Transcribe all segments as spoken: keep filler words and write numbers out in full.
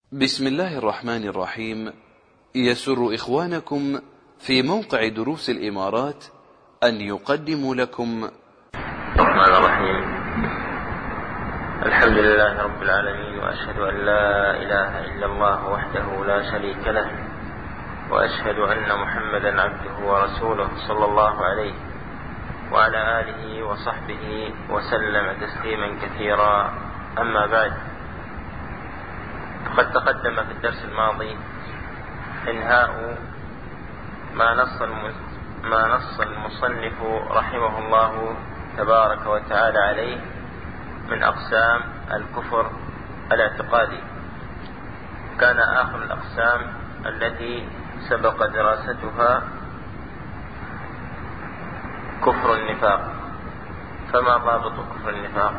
بسم الله الرحمن الرحيم. يسر إخوانكم في موقع دروس الإمارات أن يقدموا لكم الرحمن الرحيم. الحمد لله رب العالمين، وأشهد أن لا إله إلا الله وحده لا شريك له، وأشهد أن محمدا عبده ورسوله صلى الله عليه وعلى آله وصحبه وسلم تسليما كثيرا. أما بعد، قد تقدم في الدرس الماضي إنهاء ما نص ما نص المصنف رحمه الله تبارك وتعالى عليه من أقسام الكفر الاعتقادي. كان آخر الأقسام التي سبق دراستها كفر النفاق. فما ضابط كفر النفاق؟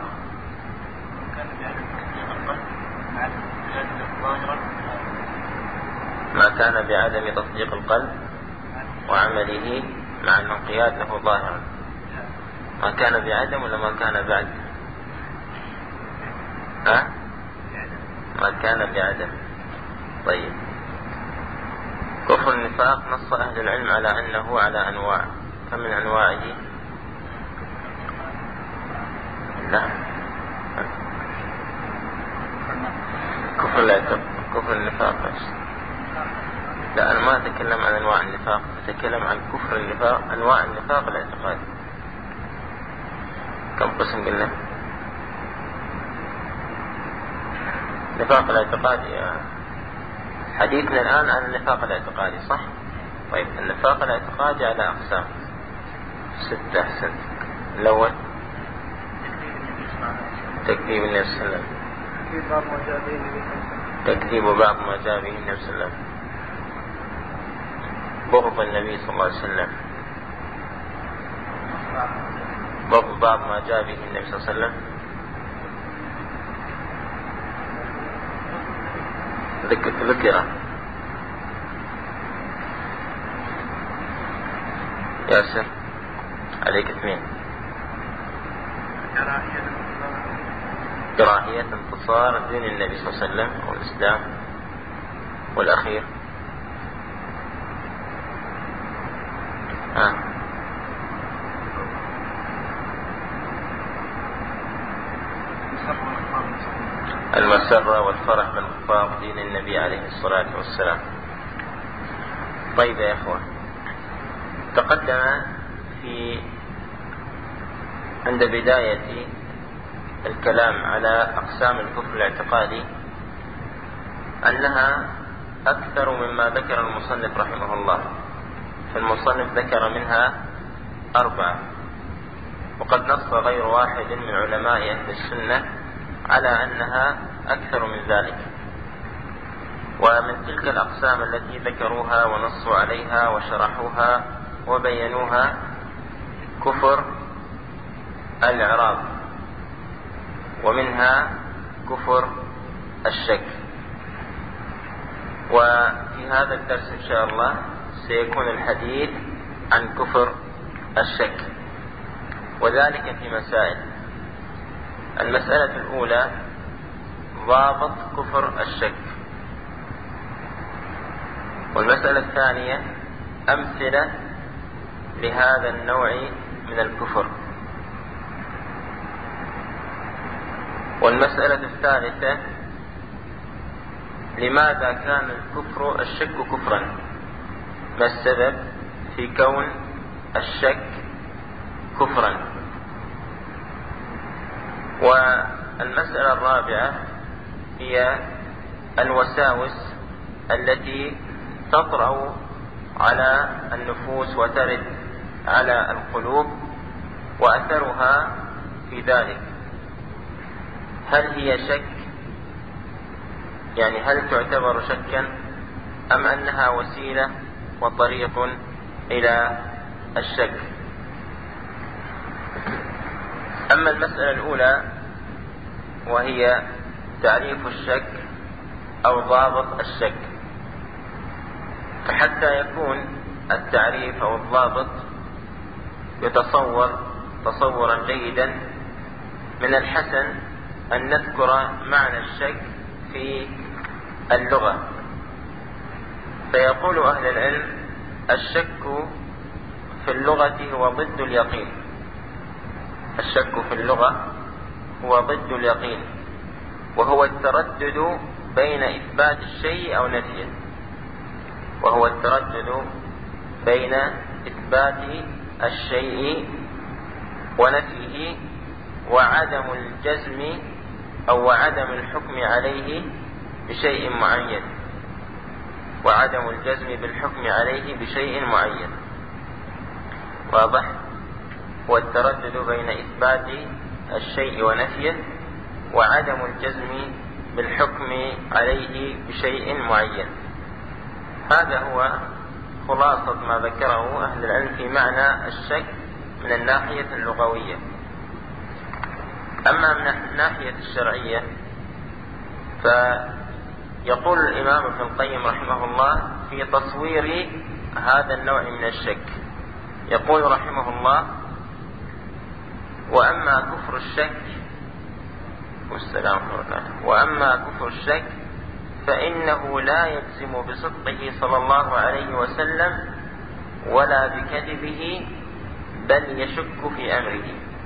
ما كان بعدم تصديق القلب وعمله مع الانقياد له ظاهرا. ما كان بعدم ولا ما كان بعد؟ ها؟ ما كان بعدم. طيب، كفر النفاق نص أهل العلم على أنه على أنواع. كم من أنواعه؟ لا، كفر الاعتقاد، كفر النفاق. لا، أنا ما أتكلم عن أنواع النفاق، أتكلم عن كفر النفاق، أنواع النفاق الاعتقادي. كم قسم قلنا؟ النفاق الاعتقادي حديثنا الآن عن النفاق الاعتقادي، صح؟ طيب، النفاق الاعتقادي على أقسام ستة. أحسن. الأول تكذيب النبي صلى الله عليه وسلم، تكذيب بعض ما جاء به النبي صلى الله عليه وسلم، بغض النبي صلى الله عليه وسلم، بغض بعض ما جاء به النبي صلى الله عليه وسلم، ذكر ياسر عليك اثنين. كراهية انتصار دين النبي صلى الله عليه وسلم والإسلام. والأخير آه. المسرة والفرح بانخفاض دين النبي عليه الصلاة والسلام. طيب يا إخوة، تقدم في عند بداية الكلام على أقسام الكفر الاعتقادي أنها أكثر مما ذكر المصنف رحمه الله. فالمصنف ذكر منها أربعة، وقد نص غير واحد من علماء أهل السنة على أنها أكثر من ذلك. ومن تلك الأقسام التي ذكروها ونصوا عليها وشرحوها وبينوها كفر الإعراض، ومنها كفر الشك. وفي هذا الدرس إن شاء الله سيكون الحديث عن كفر الشك، وذلك في مسائل. المسألة الأولى ضابط كفر الشك، والمسألة الثانية أمثلة لهذا النوع من الكفر، والمسألة الثالثة لماذا كان الكفر الشك كفرا، ما السبب في كون الشك كفرا. والمسألة الرابعة هي الوساوس التي تطرأ على النفوس وترد على القلوب وأثرها في ذلك. هل هي شك، يعني هل تعتبر شكا، أم أنها وسيلة وطريق إلى الشك؟ أما المسألة الأولى وهي تعريف الشك أو ضابط الشك، فحتى يكون التعريف أو الضابط يتصور تصورا جيدا من الحسن أن نذكر معنى الشك في اللغة. فيقول أهل العلم: الشك في اللغة هو ضد اليقين. الشك في اللغة هو ضد اليقين، وهو التردد بين إثبات الشيء أو نفيه وهو التردد بين إثبات الشيء ونفيه وعدم الجزم أو عدم الحكم عليه بشيء معين وعدم الجزم بالحكم عليه بشيء معين. واضح؟ هو التردد بين إثبات الشيء ونفيه وعدم الجزم بالحكم عليه بشيء معين. هذا هو خلاصة ما ذكره أهل العلم في معنى الشك من الناحية اللغوية. أما من الناحية الشرعية فيقول الإمام ابن القيم رحمه الله في تصوير هذا النوع من الشك، يقول رحمه الله: وأما كفر الشك والسلام عليكم وأما كفر الشك فإنه لا يجزم بصدقه صلى الله عليه وسلم ولا بكذبه، بل يشك في أمره.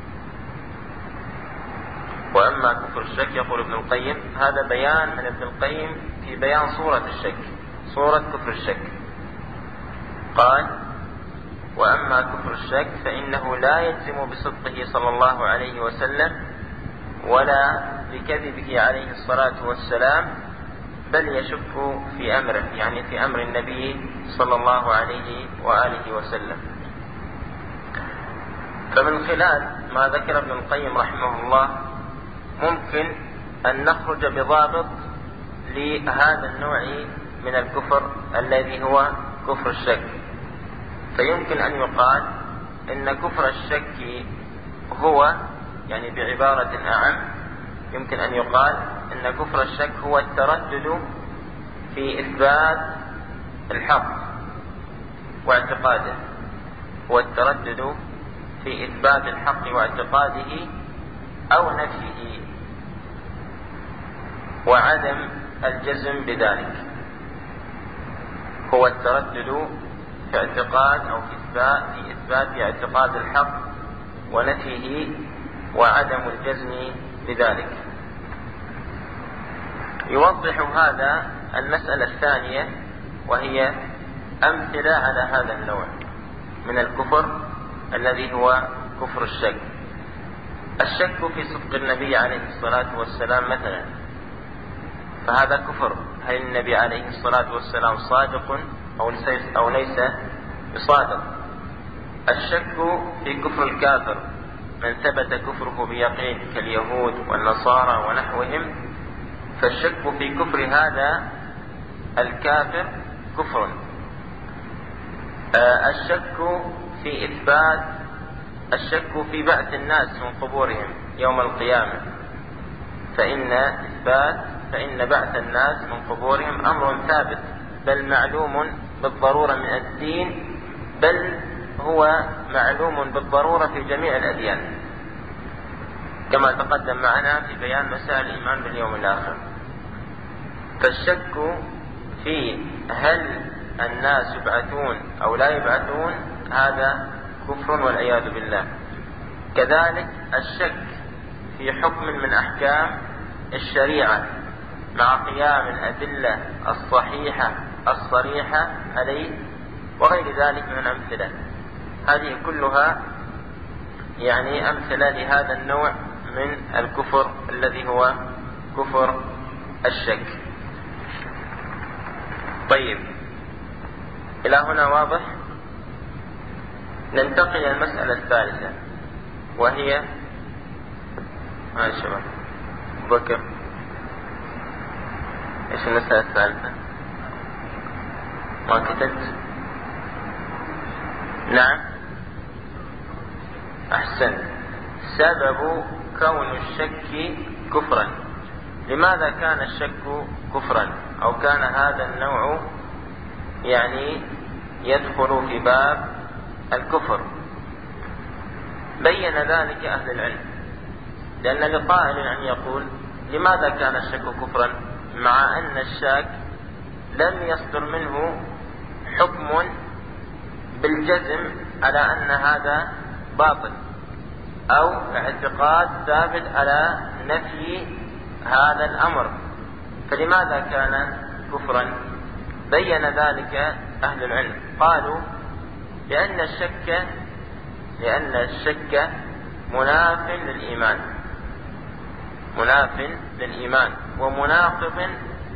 وأما كفر الشك، يقول ابن القيم، هذا بيان من ابن القيم في بيان صورة الشك، صورة كفر الشك. قال: وأما كفر الشك فإنه لا يجزم بصدقه صلى الله عليه وسلم ولا بكذبه عليه الصلاة والسلام، بل يشك في أمره، يعني في أمر النبي صلى الله عليه وآله وسلم. فمن خلال ما ذكر ابن القيم رحمه الله ممكن أن نخرج بضابط لهذا النوع من الكفر الذي هو كفر الشك. فيمكن أن يقال إن كفر الشك هو، يعني بعبارة أعم، يمكن أن يقال إن كفر الشك هو التردد في إثبات الحق واعتقاده، هو التردد في إثبات الحق واعتقاده أو نفيه وعدم الجزم بذلك. هو التردد في اعتقاد أو في إثبات في إثبات اعتقاد الحق ونفيه وعدم الجزم بذلك. يوضح هذا المسألة الثانية، وهي أمثلة على هذا النوع من الكفر الذي هو كفر الشك. الشك في صدق النبي عليه الصلاة والسلام مثلا، فهذا كفر. هل النبي عليه الصلاة والسلام صادق أو ليس بصادق؟ الشك في كفر الكافر، من ثبت كفره بيقين كاليهود والنصارى ونحوهم، فالشك في كفر هذا الكافر كفر. الشك في إثبات الشك في بعث الناس من قبورهم يوم القيامة، فإن إثبات فإن بعث الناس من قبورهم أمر ثابت، بل معلوم بالضرورة من الدين، بل هو معلوم بالضرورة في جميع الأديان، كما تقدم معنا في بيان مسائل الإيمان باليوم الآخر. فالشك في هل الناس يبعثون أو لا يبعثون هذا كفر والعياذ بالله. كذلك الشك في حكم من أحكام الشريعة مع قيام الأدلة الصحيحة الصريحة عليه وغير ذلك من الأمثلة، هذه كلها يعني أمثلة لهذا النوع من الكفر الذي هو كفر الشك. طيب، إلى هنا واضح؟ ننتقل إلى المسألة الثالثة، وهي ما يا شباب بكر ايش المسألة الثالثة؟ ما كتبت؟ نعم، أحسن. سبب كون الشك كفرا. لماذا كان الشك كفرا، أو كان هذا النوع يعني يدخل في باب الكفر؟ بين ذلك أهل العلم، لأن لقائل أن يقول: لماذا كان الشك كفرا مع أن الشاك لم يصدر منه حكم بالجزم على أن هذا باطل أو اعتقاد ثابت على نفي هذا الأمر، فلماذا كان كفرا؟ بين ذلك أهل العلم، قالوا لأن الشك لأن الشك مناف للإيمان مناف للإيمان ومناقض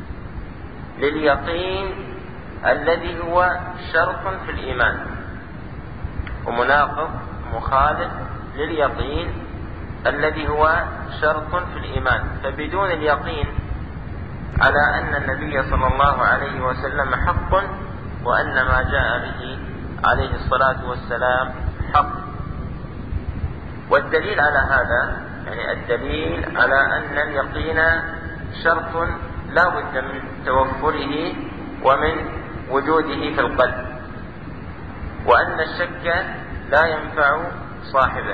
لليقين الذي هو شرط في الإيمان، ومناقض مخالف لليقين الذي هو شرط في الإيمان. فبدون اليقين على أن النبي صلى الله عليه وسلم حق وأن ما جاء به عليه الصلاة والسلام حق. والدليل على هذا، يعني الدليل على أن اليقين شرط لا بد من توفره ومن وجوده في القلب، وأن الشك لا ينفع صاحبه.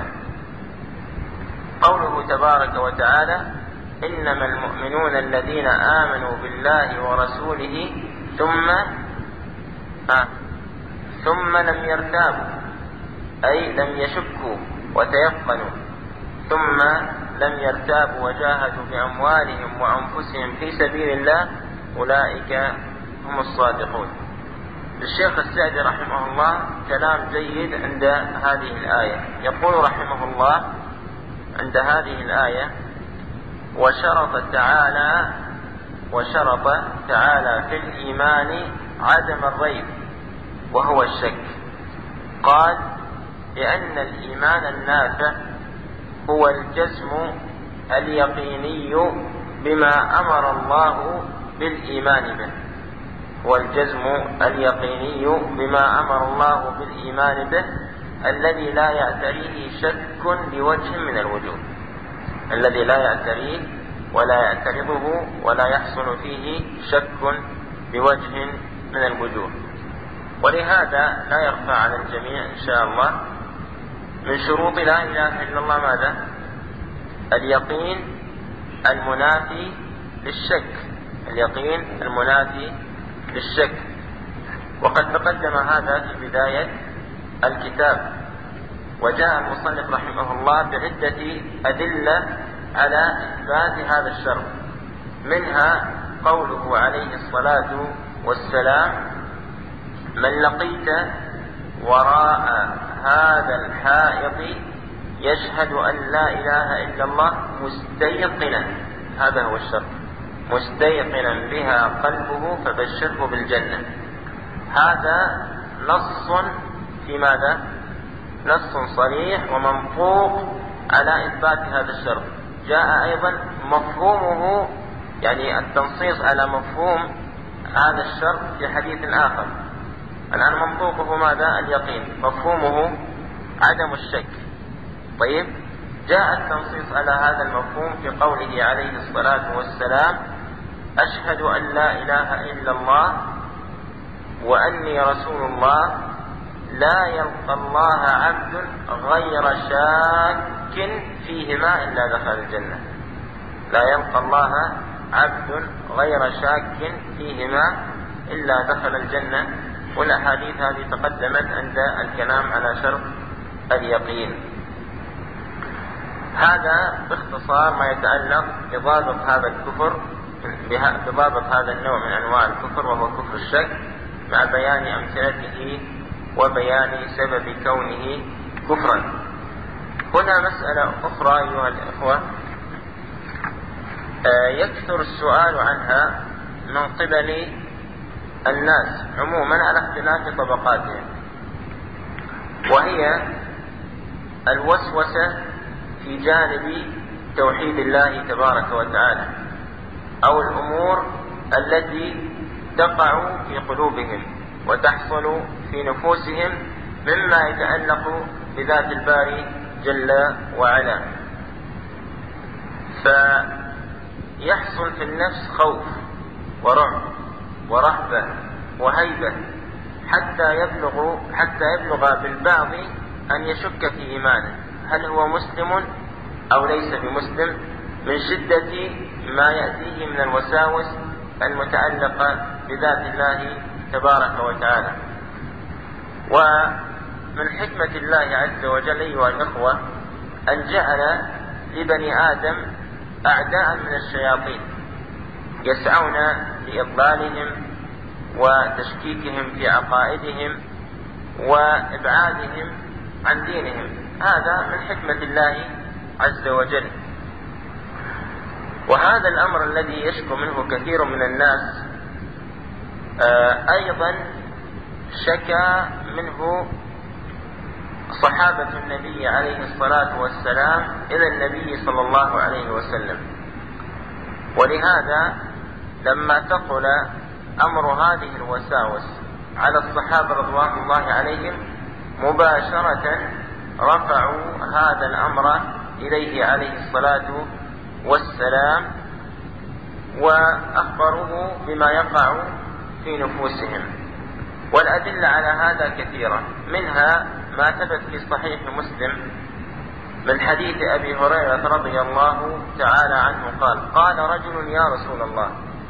قوله تبارك وتعالى: إنما المؤمنون الذين آمنوا بالله ورسوله ثم آه ثم لم يرتابوا، أي لم يشكوا وتيقنوا، ثم لم يرتابوا وجاهدوا بأموالهم وأنفسهم في سبيل الله، أولئك هم الصادقون. الشيخ السعدي رحمه الله كلام جيد عند هذه الآية، يقول رحمه الله عند هذه الآية: وشرط تعالى وشرط تعالى في الإيمان عدم الريب وهو الشك. قال: لأن الإيمان النافع هو الجزم اليقيني بما أمر الله بالإيمان به هو الجزم اليقيني بما أمر الله بالإيمان به الذي لا يعتريه شك بوجه من الوجوه الذي لا يعتريه ولا يعترضه ولا يحصل فيه شك بوجه من الوجوه. ولهذا لا يخفى على الجميع إن شاء الله من شروط لا إله إلا الله ماذا؟ اليقين المنافي للشك اليقين المنافي للشك. وقد تقدم هذا في بداية الكتاب، وجاء المصنف رحمه الله بعدة أدلة على إثبات هذا الشرط، منها قوله عليه الصلاة والسلام: من لقيت وراء هذا الحائط يشهد أن لا إله إلا الله مستيقنا، هذا هو الشرط، مستيقنا بها قلبه فبشره بالجنة. هذا نص في ماذا؟ نص صريح ومنطوق على إثبات هذا الشرط. جاء أيضا مفهومه، يعني التنصيص على مفهوم هذا الشرط في حديث آخر. الآن منطوقه ماذا؟ اليقين، مفهومه عدم الشك. طيب، جاء التنصيص على هذا المفهوم في قوله عليه الصلاة والسلام: أشهد أن لا إله إلا الله وأني رسول الله، لا يلقى الله عبد غير شاك فيهما إلا دخل الجنة. لا يلقى الله عبد غير شاك فيهما إلا دخل الجنة. والأحاديث هذه تقدمت عند الكلام على شرط اليقين. هذا باختصار ما يتعلق بضابط هذا الكفر، بضابط هذا النوع من أنواع الكفر وهو كفر الشك، مع بيان أمثلته وبيان سبب كونه كفرا. هنا مسألة أخرى أيها الإخوة يكثر السؤال عنها من قبل الناس عموما على اختلاف طبقاتهم، وهي الوسوسة في جانب توحيد الله تبارك وتعالى، أو الأمور التي تقع في قلوبهم وتحصل في نفوسهم مما يتعلق بذات الباري جل وعلا، فيحصل في النفس خوف ورعب ورهبة وهيبة حتى يبلغ حتى يبلغ بالبعض أن يشك في إيمانه، هل هو مسلم أو ليس بمسلم، من شدة ما يأتيه من الوساوس المتعلقة بذات الله تبارك وتعالى. ومن حكمة الله عز وجل أيها الأخوة أن جعل لبني آدم أعداء من الشياطين يسعون لإضلالهم وتشكيكهم في عقائدهم وإبعادهم عن دينهم. هذا من حكمة الله عز وجل. وهذا الأمر الذي يشكو منه كثير من الناس أيضا شكى منه صحابة النبي عليه الصلاة والسلام إلى النبي صلى الله عليه وسلم. ولهذا لما ثقل أمر هذه الوساوس على الصحابة رضوان الله عليهم مباشرة رفعوا هذا الأمر إليه عليه الصلاة والسلام وأخبروه بما يقع في نفوسهم. والأدلة على هذا كثيرة، منها ما ثبت في صحيح مسلم من حديث أبي هريرة رضي الله تعالى عنه قال: قال رجل: يا رسول الله،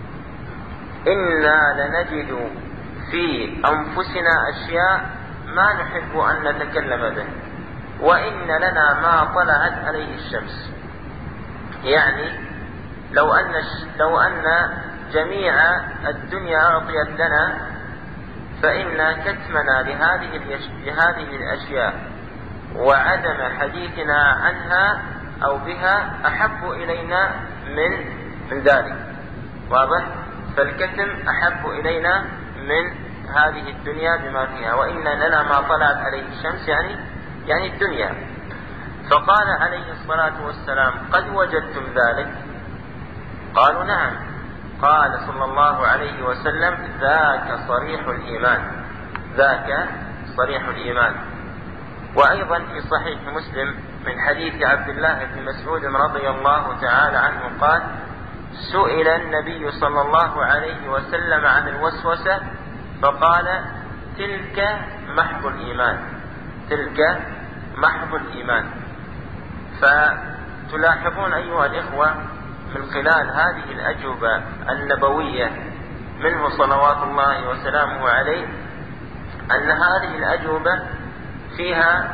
إنا لنجد في أنفسنا أشياء ما نحب أن نتكلم به، وإن لنا ما طلعت عليه الشمس. يعني لو أن لو أن جميع الدنيا أعطيت لنا فإن كتمنا لهذه لهذه الأشياء وعدم حديثنا عنها أو بها أحب إلينا من من ذلك. واضح؟ فالكتم أحب إلينا من هذه الدنيا بما فيها، وإن لنا ما طلعت عليه الشمس يعني يعني الدنيا. فقال عليه الصلاة والسلام: قد وجدتم ذلك؟ قالوا: نعم. قال صلى الله عليه وسلم: ذاك صريح الإيمان، ذاك صريح الإيمان. وأيضا في صحيح مسلم من حديث عبد الله بن مسعود رضي الله تعالى عنه قال: سئل النبي صلى الله عليه وسلم عن الوسوسة فقال: تلك محض الإيمان، تلك محض الإيمان. فتلاحظون أيها الإخوة من خلال هذه الأجوبة النبوية منه صلوات الله وسلامه عليه أن هذه الأجوبة فيها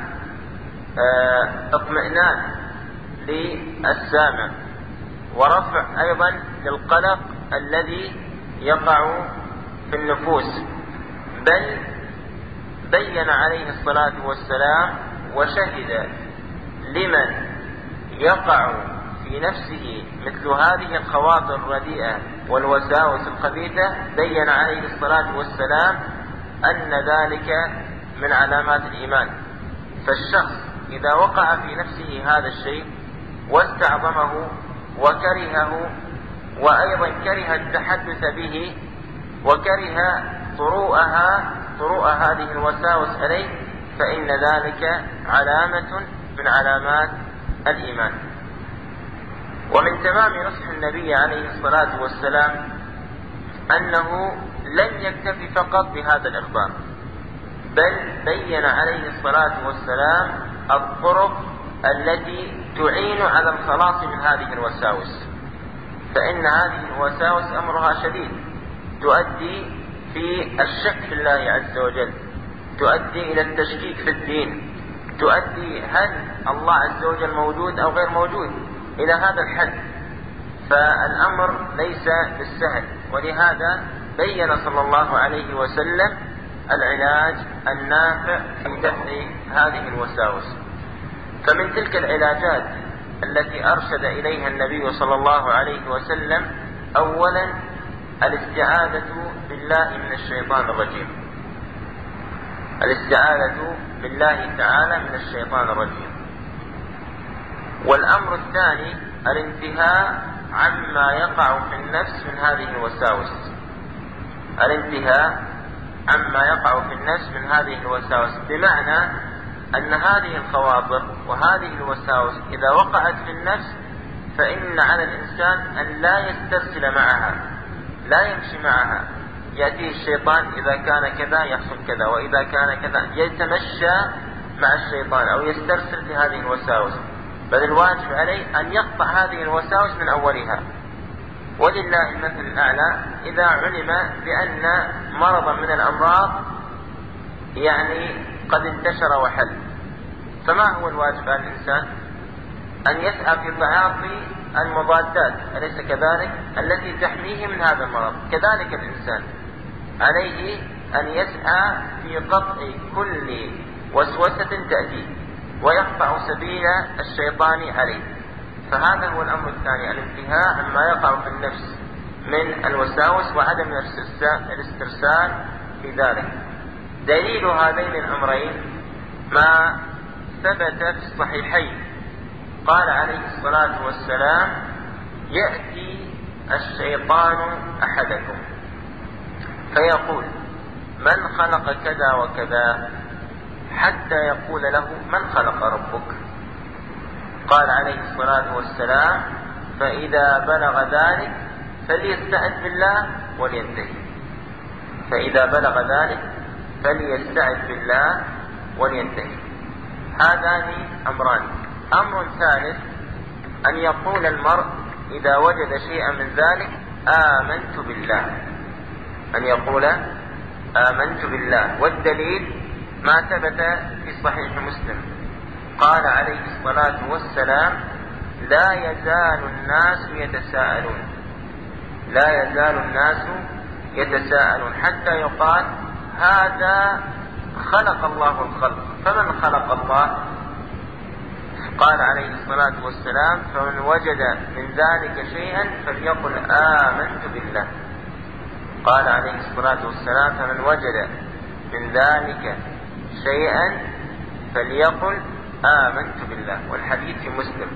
اطمئنان للسامع ورفع أيضا للقلق الذي يقع في النفوس. بل بين عليه الصلاة والسلام وشهد لمن يقع في نفسه مثل هذه الخواطر الرديئة والوساوس الخبيثة، بين عليه الصلاة والسلام أن ذلك من علامات الإيمان. فالشخص إذا وقع في نفسه هذا الشيء واستعظمه وكرهه وأيضا كره التحدث به وكره طروءها طروء هذه الوساوس عليه، فإن ذلك علامة من علامات الإيمان. ومن تمام نصح النبي عليه الصلاة والسلام أنه لم يكتفي فقط بهذا الإخبار، بل بين عليه الصلاة والسلام الطرق التي تعين على الخلاص من هذه الوساوس. فإن هذه الوساوس أمرها شديد، تؤدي في الشك في الله عز وجل، تؤدي إلى التشكيك في الدين، تؤدي هل الله عز وجل موجود أو غير موجود، إلى هذا الحد. فالأمر ليس بالسهل، ولهذا بين صلى الله عليه وسلم العلاج النافع في دفع هذه الوساوس. فمن تلك العلاجات التي أرشد إليها النبي صلى الله عليه وسلم أولا الاستعاذة بالله من الشيطان الرجيم، الاستعاذة بالله تعالى من الشيطان الرجيم. والأمر الثاني الانتهاء عما يقع في النفس من هذه الوساوس، الانتهاء عما يقع في النفس من هذه الوساوس، بمعنى أن هذه الخواطر وهذه الوساوس إذا وقعت في النفس فإن على الإنسان أن لا يسترسل معها، لا يمشي معها. يأتيه الشيطان إذا كان كذا يحصل كذا، وإذا كان كذا يتمشى مع الشيطان أو يسترسل في هذه الوساوس، بل الواجب عليه أن يقطع هذه الوساوس من أولها. ولله المثل الأعلى إذا علم بأن مرضا من الأمراض يعني قد انتشر وحل، فما هو الواجب على الإنسان؟ أن يسعى في تعاطي المضادات، أليس كذلك؟ التي تحميه من هذا المرض. كذلك الإنسان عليه أن يسعى في قطع كل وسوسة تأتيه ويقطع سبيل الشيطان عليه. فهذا هو الأمر الثاني، الانتهاء عما يقع في النفس من الوساوس وعدم الاسترسال في ذلك. دليل هذين الأمرين ما ثبت في الصحيحين، قال عليه الصلاة والسلام: يأتي الشيطان أحدكم فيقول: من خلق كذا وكذا، حتى يقول له: من خلق ربك؟ قال عليه الصلاة والسلام: فإذا بلغ ذلك فليستعذ بالله ولينتهي. فإذا بلغ ذلك فليستعذ بالله ولينتهي. هذان أمران. أمر ثالث أن يقول المرء إذا وجد شيئا من ذلك: آمنت بالله. أن يقول: آمنت بالله. والدليل ما ثبت في صحيح مسلم، قال عليه الصلاة والسلام: لا يزال الناس يتساءلون لا يزال الناس يتساءلون حتى يقال: هذا خلق الله الخلق، فمن خلق الله؟ قال عليه الصلاة والسلام: فمن وجد من ذلك شيئا فليقل آمنت بالله. قال عليه الصلاة والسلام: فمن وجد من ذلك شيئا فليقل آمنت بالله. والحديث في مسلم.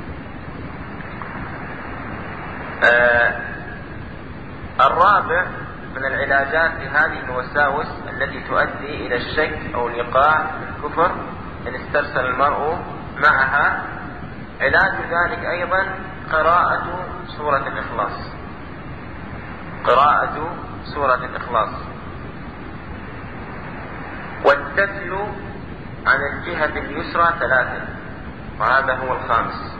آه الرابع من العلاجات لهذه الوساوس التي تؤدي إلى الشك أو الإيقاع في الكفر إن استرسل المرء معها، علاج ذلك أيضا قراءة سورة الإخلاص. قراءة سورة الإخلاص والتفل عن الجهة اليسرى ثلاثة، وهذا هو الخامس.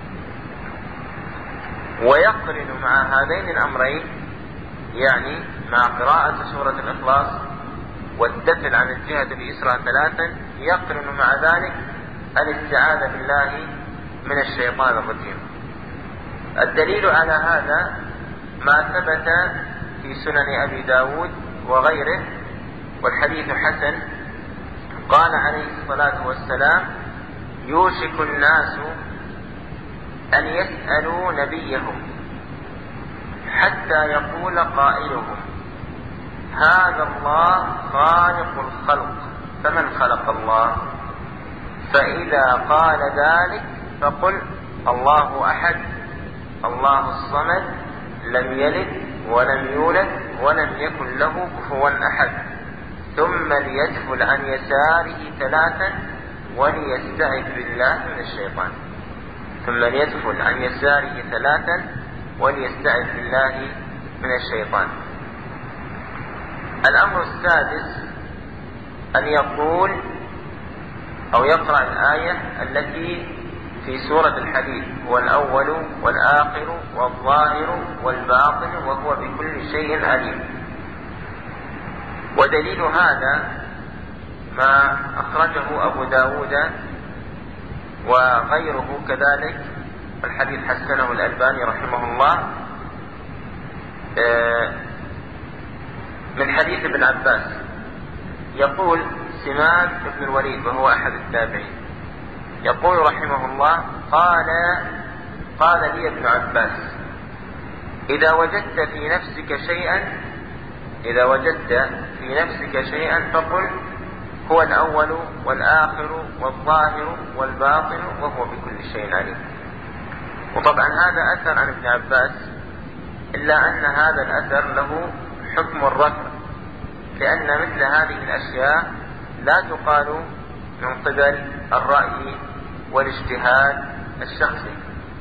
ويقرن مع هذين الأمرين، يعني مع قراءة سورة الإخلاص والتفل عن الجهة اليسرى ثلاثا، يقرن مع ذلك الاستعاذة بالله من الشيطان الرجيم. الدليل على هذا ما ثبت في سنن أبي داود وغيره، والحديث حسن. قال عليه الصلاة والسلام: يوشك الناس أن يسألوا نبيهم حتى يقول قائلهم: هذا الله خالق الخلق، فمن خلق الله؟ فإذا قال ذلك فقل: الله أحد الله الصمد لم يلد ولم يولد ولم يكن له كفوا أحد، ثم ليدخل عن يساره ثلاثا وليستعذ بالله من الشيطان. ثم ليدخل عن يساره ثلاثا وليستعذ بالله من الشيطان. الأمر السادس أن يقول أو يقرأ الآية التي في سورة الحديد: هو الأول والآخر والظاهر والباطن وهو بكل شيء عليم. ودليل هذا ما أخرجه أبو داود وغيره كذلك، والحديث حسنه الألباني رحمه الله، من حديث ابن عباس. يقول سماك بن الوليد وهو أحد التابعين، يقول رحمه الله: قال قال لي ابن عباس: إذا وجدت في نفسك شيئا إذا وجدت في نفسك شيئا فقل: هو الأول والآخر والظاهر والباطن وهو بكل شيء عليم. وطبعا هذا أثر عن ابن عباس، إلا أن هذا الأثر له حكم الرفع، لأن مثل هذه الأشياء لا تقال من قبل الرأي والاجتهاد الشخصي.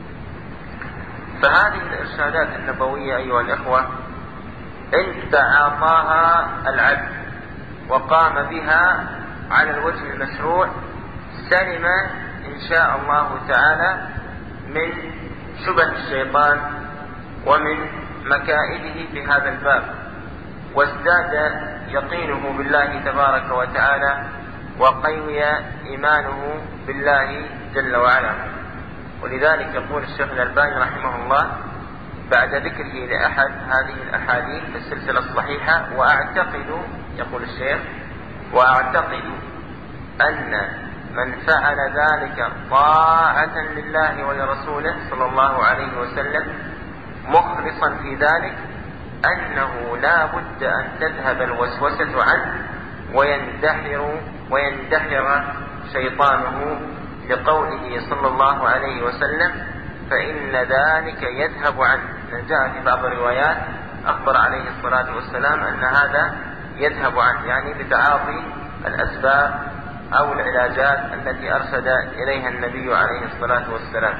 فهذه الإرشادات النبوية أيها الإخوة إن تعاطاها العبد وقام بها على الوجه المشروع سلم إن شاء الله تعالى من شبه الشيطان ومن مكائده في هذا الباب، وازداد يقينه بالله تبارك وتعالى، وقوي إيمانه بالله جل وعلا. ولذلك يقول الشيخ الألباني رحمه الله بعد ذكره لأحد هذه الأحاديث في السلسلة الصحيحة: وأعتقد، يقول الشيخ، وأعتقد أن من فعل ذلك طاعة لله ولرسوله صلى الله عليه وسلم مخلصا في ذلك أنه لا بد أن تذهب الوسوسة عنه ويندحر ويندحر شيطانه، لقوله صلى الله عليه وسلم: فإن ذلك يذهب عنه. جاء في بعض الروايات أخبر عليه الصلاة والسلام أن هذا يذهب عنه، يعني بتعاطي الأسباب أو العلاجات التي أرشد إليها النبي عليه الصلاة والسلام.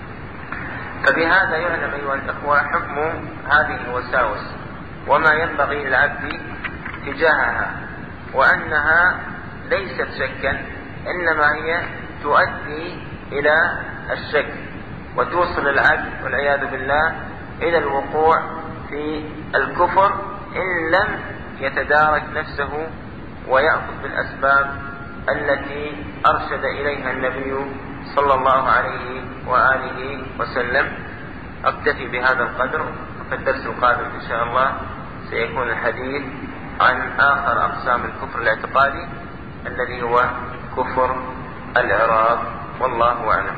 فبهذا يعلم أيها الأخوة حكم هذه الوساوس وما ينبغي للعبد تجاهها، وأنها ليست شكا، إنما هي تؤدي إلى الشك وتوصل العبد والعياذ بالله إلى الوقوع في الكفر إن لم يتدارك نفسه ويأخذ بالأسباب التي أرشد إليها النبي صلى الله عليه وآله وسلم. أكتفي بهذا القدر، وفي الدرس القادم إن شاء الله سيكون الحديث عن آخر أقسام الكفر الاعتقادي الذي هو كفر الإعراض، والله أعلم.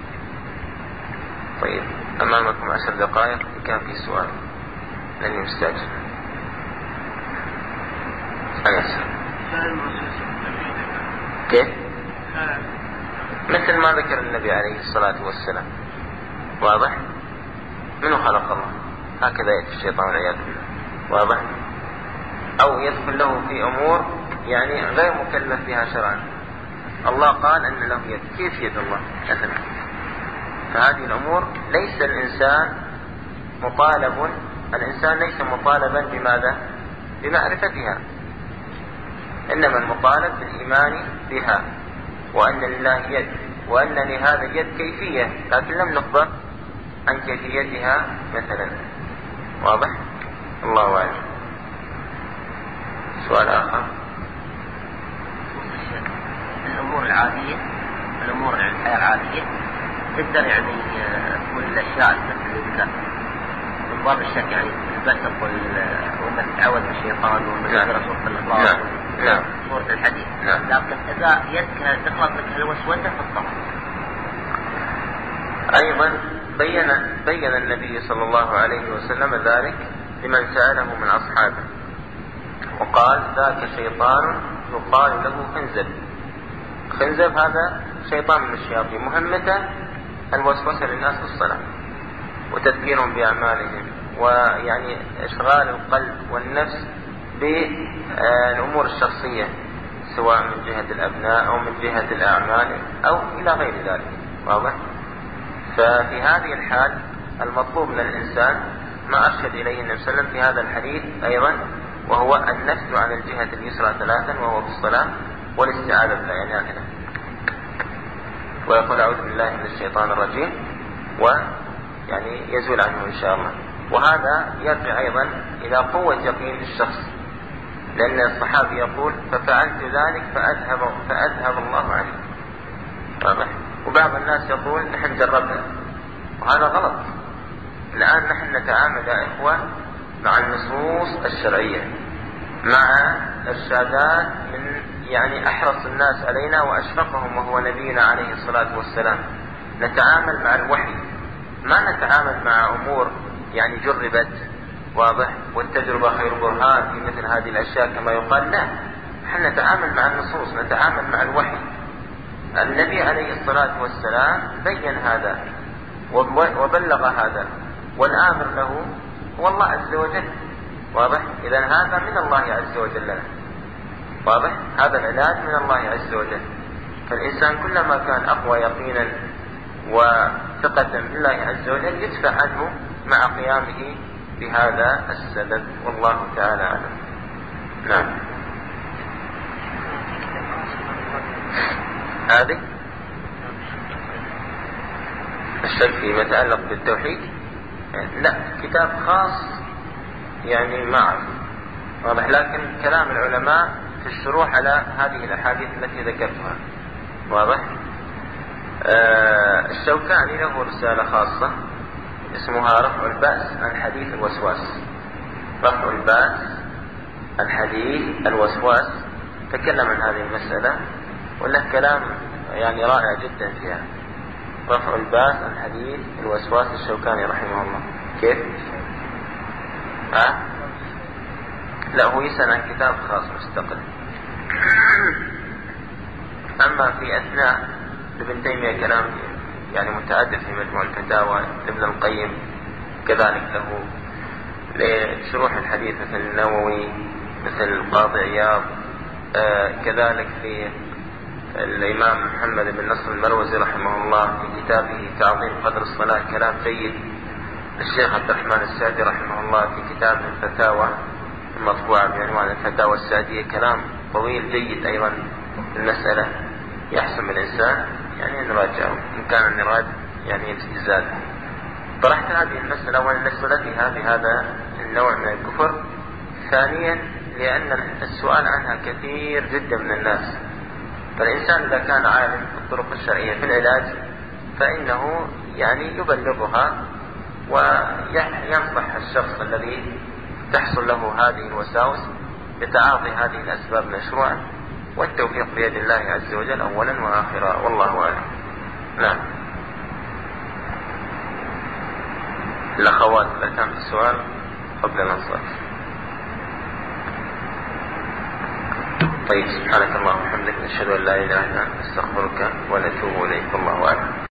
طيب، أمامكم عشر دقائق، إن كان في سؤال لن يستعجل. أنا كيف؟ مثل ما ذكر النبي عليه الصلاة والسلام، واضح؟ منه خلق الله، هكذا يأتي الشيطان والعياذ بالله، واضح؟ أو يدخل له في أمور يعني غير مكلف بها شرعا. الله قال أن له يد، كيف يد الله مثلا؟ فهذه الأمور ليس الإنسان مطالب الإنسان ليس مطالبا بماذا؟ بمعرفتها، إنما المطالب بالإيمان بها، وأن لله يد، وأن لهذا اليد كيفية، لكن لم نخبر عن كيفيتها مثلا، واضح؟ الله أعلم. سؤال آخر. الأمور العادية، الأمور الحياة العادية تقدر يعني كل الأشياء مثل الذكاء من باب الشك، يعني البسط وما تتعود بالشيطان وما تدرس وقت الإخلاص نعم صورة الحديث. نعم. لكن إذا يدك تخلط لك الوسوسة في الطبع. أيضا بين بين النبي صلى الله عليه وسلم ذلك لمن سأله من أصحابه، وقال: ذاك شيطان يقال له خنزب. خنزب هذا شيطان من الشياطين، مهمته الوسوسة للناس في الصلاة وتذكيرهم بأعمالهم، ويعني إشغال القلب والنفس بالأمور الشخصية، سواء من جهة الأبناء أو من جهة الأعمال أو إلى غير ذلك، واضح؟ ففي هذه الحال المطلوب من الإنسان ما أرشد إليه النبي صلى الله عليه وسلم في هذا الحديث أيضا، وهو النفس عن الجهة اليسرى ثلاثا وهو في الصلاة، والاستعاذة بالله يعني هكذا، ويقول: أعوذ بالله من الشيطان الرجيم، ويعني يزول عنه إن شاء الله. وهذا يرجع أيضا إلى قوة يقين الشخص، لأن الصحابي يقول: ففعلت ذلك فأذهب, فأذهب الله عني. واضح؟ وبعض الناس يقول: نحن جربنا، وهذا غلط. الآن نحن نتعامل يا إخوة مع النصوص الشرعية، مع إرشادات من يعني أحرص الناس علينا وأشفقهم وهو نبينا عليه الصلاة والسلام. نتعامل مع الوحي، ما نتعامل مع أمور يعني جربت، واضح، والتجربة خير برهان في مثل هذه الأشياء كما يقال. لا، نحن نتعامل مع النصوص، نتعامل مع الوحي. النبي عليه الصلاة والسلام بين هذا وبلغ هذا، والآمر له هو الله عز وجل، واضح؟ إذن هذا من الله عز وجل لنا، واضح؟ هذا العلاج من الله عز وجل. فالإنسان كلما كان أقوى يقينا وثقة بالله عز وجل يدفع عنه مع قيامه بهذا السبب، والله تعالى أعلم. نعم. هذه الشك فيما يتعلق بالتوحيد، لا، كتاب خاص يعني ما أعرف واضح، لكن كلام العلماء في الشروح على هذه الأحاديث التي ذكرتها واضح. آه الشوكاني له رسالة خاصة اسمها رفع البأس عن حديث الوسواس. رفع البأس عن حديث الوسواس تكلم عن هذه المسألة وله كلام يعني رائع جدا فيها. رفع البأس عن حديث الوسواس الشوكاني رحمه الله. كيف؟ ها؟ أه؟ لا هو يسأل عن كتاب خاص مستقل. أما في أثناء ابن تيمية كلام يعني متعدد في مجموع الفتاوى. ابن القيم كذلك له لشروح الحديث مثل النووي مثل القاضي عياض. آه كذلك في الإمام محمد بن نصر المروزي رحمه الله في كتابه تعظيم قدر الصلاة كلام جيد. الشيخ عبد الرحمن السعدي رحمه الله في كتاب الفتاوى المطبوعة بعنوان الفتاوى السعدية كلام طويل جيد أيضا في المسألة. يحسن الإنسان يعني نراجعه إن كان النراج يعني يزداد. طرحت هذه المسألة أولا لصلتها بهذا النوع من الكفر، ثانيا لأن السؤال عنها كثير جدا من الناس. فالإنسان إذا كان عالم بالطرق الشرعية في العلاج فإنه يعني يبلغها وينصح الشخص الذي تحصل له هذه الوساوس بتعاطي هذه الأسباب المشروعة، والتوفيق بيد الله عز وجل أولا وآخرا والله أعلم. نعم. الأخوات إذا كان في السؤال قبل الأنصار. طيب سبحانك اللهم وبحمدك نشهد أن لا إله إلا أنت نستغفرك ونتوب إليك والله أعلم.